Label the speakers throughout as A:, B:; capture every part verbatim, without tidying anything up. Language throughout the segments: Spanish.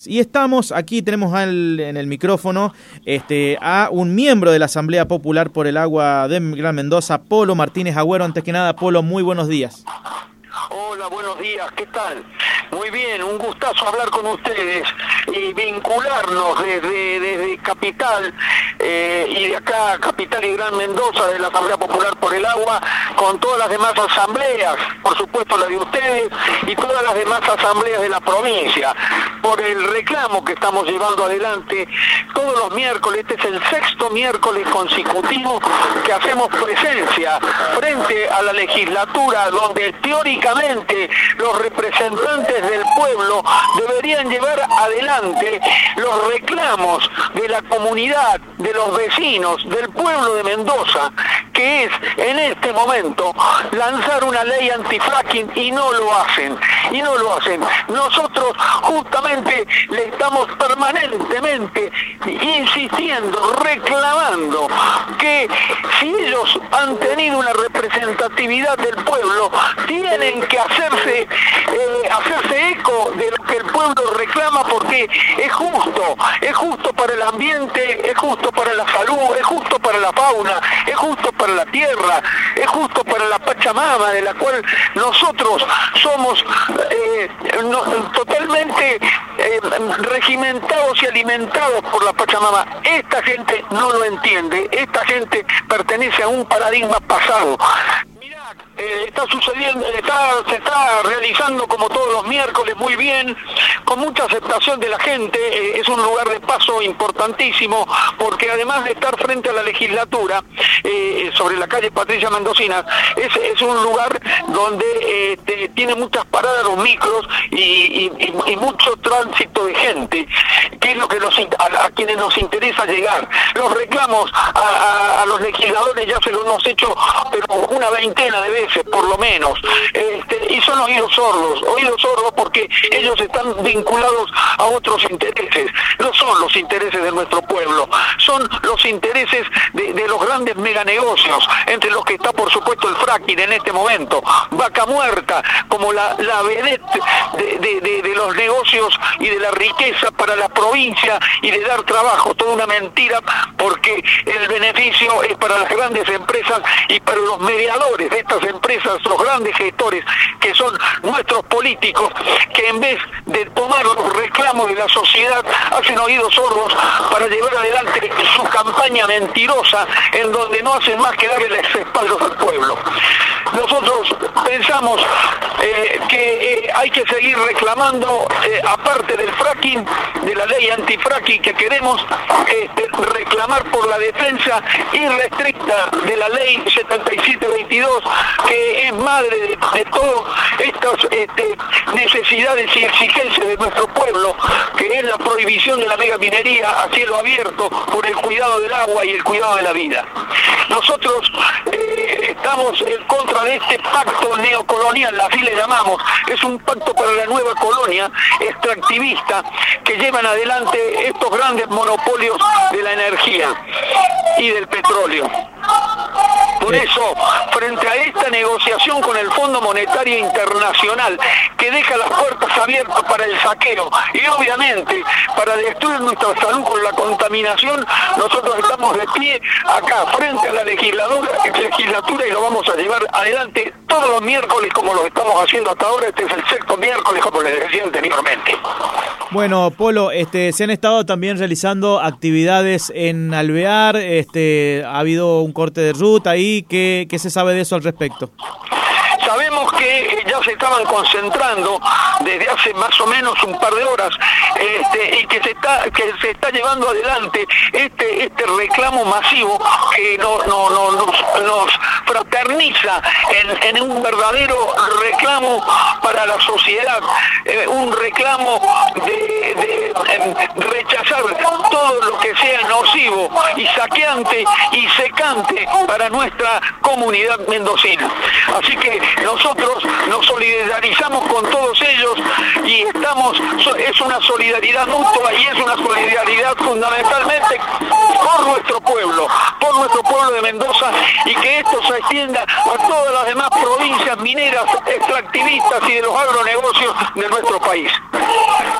A: Y estamos, aquí tenemos al, en el micrófono este, a un miembro de la Asamblea Popular por el Agua de Gran Mendoza, Polo Martínez Agüero. Antes que nada, Polo, muy buenos días.
B: Hola, buenos días, ¿qué tal? Muy bien, un gustazo hablar con ustedes y vincularnos desde, desde Capital eh, y de acá, Capital y Gran Mendoza, de la Asamblea Popular por el Agua, con todas las demás asambleas, por supuesto la de ustedes y todas las demás asambleas de la provincia, por el reclamo que estamos llevando adelante todos los miércoles. Este es el sexto miércoles consecutivo que hacemos presencia frente a la legislatura, donde teóricamente los representantes del pueblo deberían llevar adelante los reclamos de la comunidad, de los vecinos, del pueblo de Mendoza, que es en este momento lanzar una ley antifracking, y no lo hacen, y no lo hacen. Nosotros justamente le estamos permanentemente insistiendo, reclamando que si ellos han tenido una representatividad del pueblo, tienen que hacerse, eh, hacerse eco de lo que el pueblo reclama, porque es justo, es justo para el ambiente, es justo para la salud, es justo para la fauna, es justo para la tierra, es justo para la Pachamama, de la cual nosotros somos eh, no, totalmente eh, regimentados y alimentados por la Pachamama. Esta gente no lo entiende, esta gente pertenece a un paradigma pasado. Eh, está sucediendo, está, se está realizando como todos los miércoles muy bien, con mucha aceptación de la gente. Eh, es un lugar de paso importantísimo, porque además de estar frente a la legislatura, eh, sobre la calle Patricia Mendocina, es, es un lugar donde eh, te, tiene muchas paradas los micros y, y, y, y mucho tránsito de gente, que es lo que nos, a, a quienes nos interesa llegar. Los reclamos a, a, a los legisladores ya se los hemos hecho, pero una veintena de veces por lo menos, este, y son oídos sordos, oídos sordos porque ellos están vinculados a otros intereses. No son los intereses de nuestro pueblo, son los intereses de, de los grandes meganegocios, entre los que está por supuesto el fracking en este momento, Vaca Muerta como la, la vedette de, de, de, de los negocios y de la riqueza para la provincia y de dar trabajo. Toda una mentira, porque el beneficio es para las grandes empresas y para los mediadores de estas empresas, los grandes gestores, que son nuestros políticos, que en vez de tomar los reclamos de la sociedad, hacen oídos sordos para llevar adelante su campaña mentirosa, en donde no hacen más que darle las espaldas al pueblo. Nosotros pensamos eh, que eh, hay que seguir reclamando, eh, aparte del fracking, de la ley antifracking que queremos, este, reclamar por la defensa irrestricta de la ley setenta y siete veintidós, que es madre de, de todas estas este, necesidades y exigencias de nuestro pueblo, que es la prohibición de la megaminería a cielo abierto por el cuidado del agua y el cuidado de la vida. Nosotros eh, estamos en contra de este pacto neocolonial, así le llamamos. Es un pacto para la nueva colonia extractivista que llevan adelante estos grandes monopolios de la energía y del petróleo. Por eso, frente a esta negociación con el Fondo Monetario Internacional, que deja las puertas abiertas para el saqueo y obviamente para destruir nuestra salud con la contaminación, nosotros estamos de pie acá frente a la legislatura, legislatura y lo vamos a llevar adelante todos los miércoles como lo estamos haciendo hasta ahora. Este es el sexto miércoles, como les decía anteriormente.
A: Bueno, Polo, este, se han estado también realizando actividades en Alvear, este, ha habido un corte de ruta ahí, ¿qué, qué se sabe de eso al respecto?
B: Sabemos que ya se estaban concentrando desde hace más o menos un par de horas, este, y que se está que se está llevando adelante este este reclamo masivo que no, no, no, nos, nos fraterniza en, en un verdadero reclamo para la sociedad, eh, un reclamo de, de eh, rechazar todo lo que sea nocivo y saqueante y secante para nuestra comunidad mendocina. Así que nosotros nos solidarizamos con todos ellos y estamos, es una solidaridad mutua y es una solidaridad fundamentalmente por nuestro pueblo, por nuestro pueblo de Mendoza, y que esto se extienda a todas las demás provincias mineras, extractivistas y de los agronegocios de nuestro país.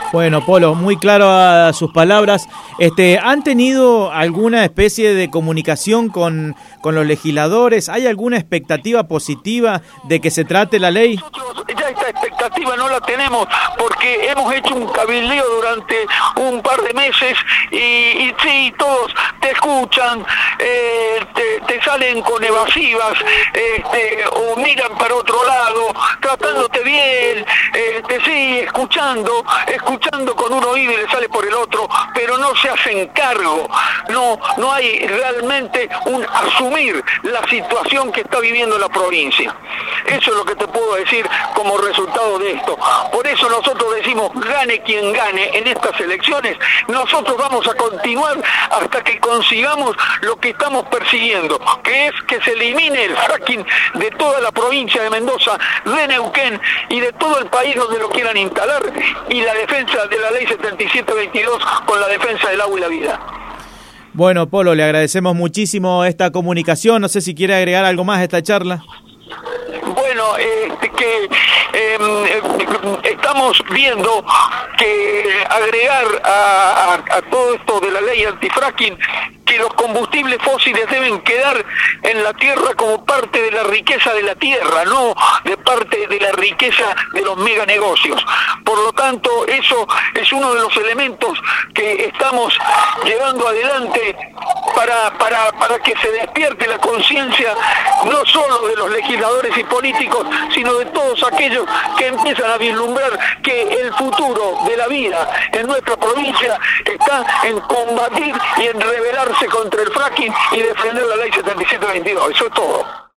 A: Bueno, Polo, muy claro a sus palabras. Este, ¿Han tenido alguna especie de comunicación con, con los legisladores? ¿Hay alguna expectativa positiva de que se trate la ley?
B: Nosotros ya esta expectativa no la tenemos porque hemos hecho un cabildeo durante un par de meses y, y sí, todos te escuchan, eh, te, te salen con evasivas, este, o miran para otro lado, tratándote bien, este, sí, escuchando, escuchando con un oído y le sale por el otro, pero no se hacen cargo, no, no hay realmente un asumir la situación que está viviendo la provincia. Eso es lo que te puedo decir como resultado de esto. Por eso nosotros decimos, gane quien gane en estas elecciones, neutros vamos a continuar hasta que consigamos lo que estamos persiguiendo, que es que se elimine el fracking de toda la provincia de Mendoza, de Neuquén y de todo el país donde lo quieran instalar, y la defensa de la ley setenta y siete veintidós con la defensa del agua y la vida.
A: Bueno, Polo, le agradecemos muchísimo esta comunicación. No sé si quiere agregar algo más a esta charla.
B: Bueno, este, que eh, estamos viendo que agregar a, a, a todo esto de la ley antifracking, que los combustibles fósiles deben quedar en la tierra como parte de la riqueza de la tierra, no de parte de la riqueza de los meganegocios. Por lo tanto, eso es uno de los elementos que estamos llevando adelante para, para, para que se despierte la conciencia no solo de los legisladores y políticos, sino de todos aquellos que empiezan a vislumbrar que el futuro de la vida en nuestra provincia está en combatir y en rebelarse contra el fracking y defender la ley setenta y siete veintidós. Eso es todo.